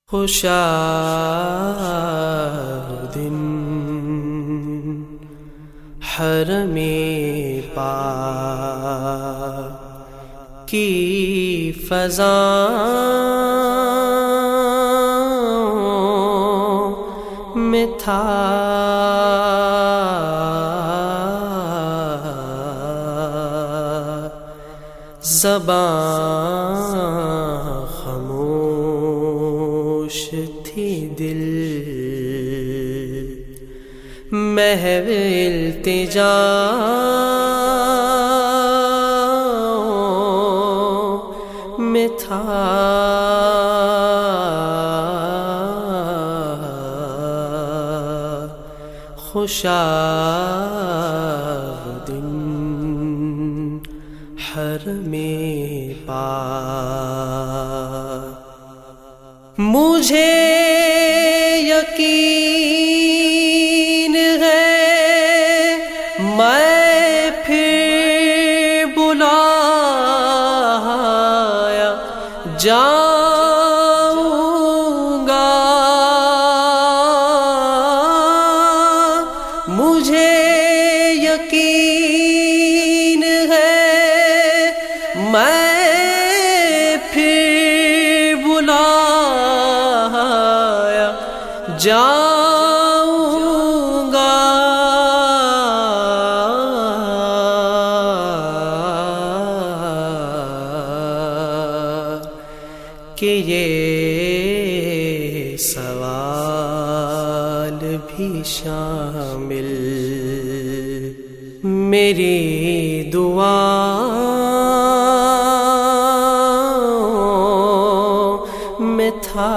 خوشا دن حرم پاک کی فضاؤں میں تھا زباں خاموش تھی، دل محو التجا میں تھا۔ خوشا دن حرم پاک، مجھے یقین ہے میں پھر بلایا جاؤں گا، مجھے یقین ہے میں پھر بلایا جاؤں گا۔ کہ یہ سوال بھی شامل میری دعاؤں میں تھا۔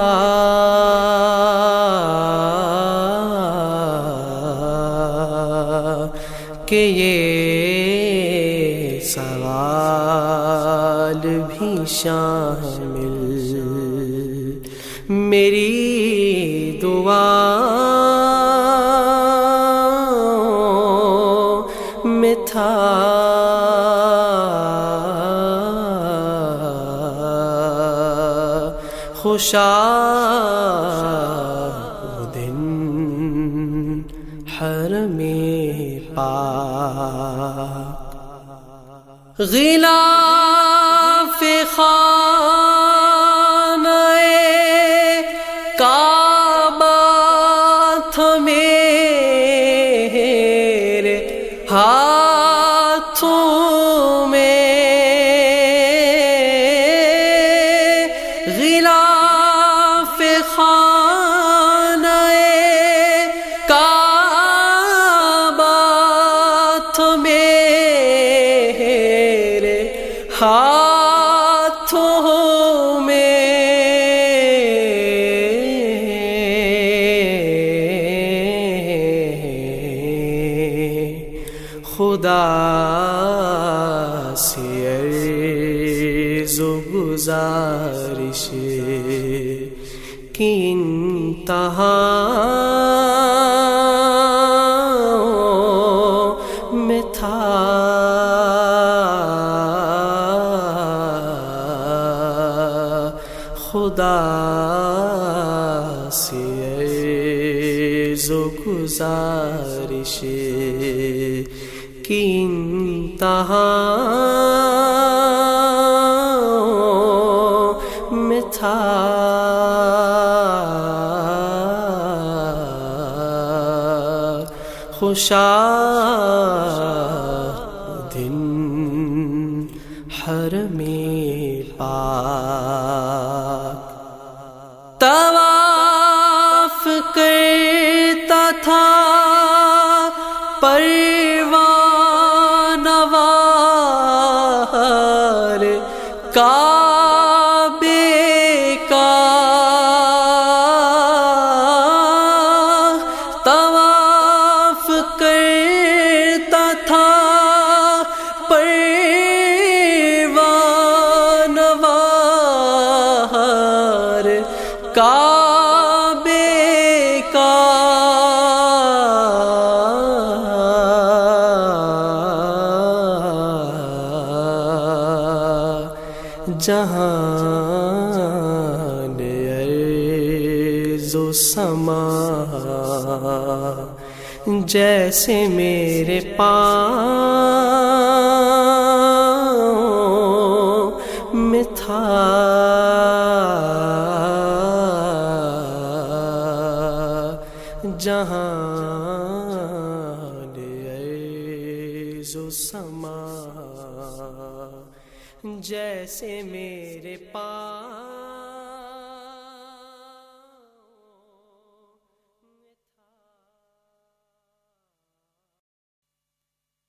کہ یہ سوال بھی شامل میری دعاؤں میں تھا۔ خوشا دن حرم پاک، غلاف خانہ کعبہ تھا میرے ہاتھوں میں، غلاف خانہ کعبہ تھا میرے ہاتھوں میں، خدا سے عرض و گزارش کی انتہا میں تھا۔ خدا سے عرض و گزارش کی انتہا میں تھا۔ خوشا دن حرم پاک، طواف کرتا تھا پروانہ وار کعبے کا، طواف کرتا تھا پروانہ وار کعبے کا، جہان ارض و سما جیسے میرے پاؤں میں تھا جہان ارض و سما جیسے میرے پاؤں